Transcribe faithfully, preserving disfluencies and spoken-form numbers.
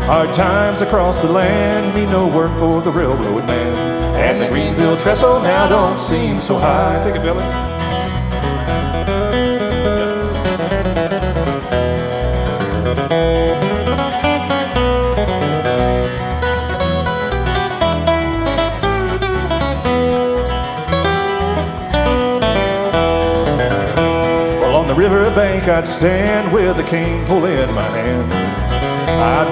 Hard times across the land mean no work for the railroad man. And the Greenville trestle now don't seem so high. Take it, Billy. Well, on the river bank I'd stand with the cane pole in my hand. I'd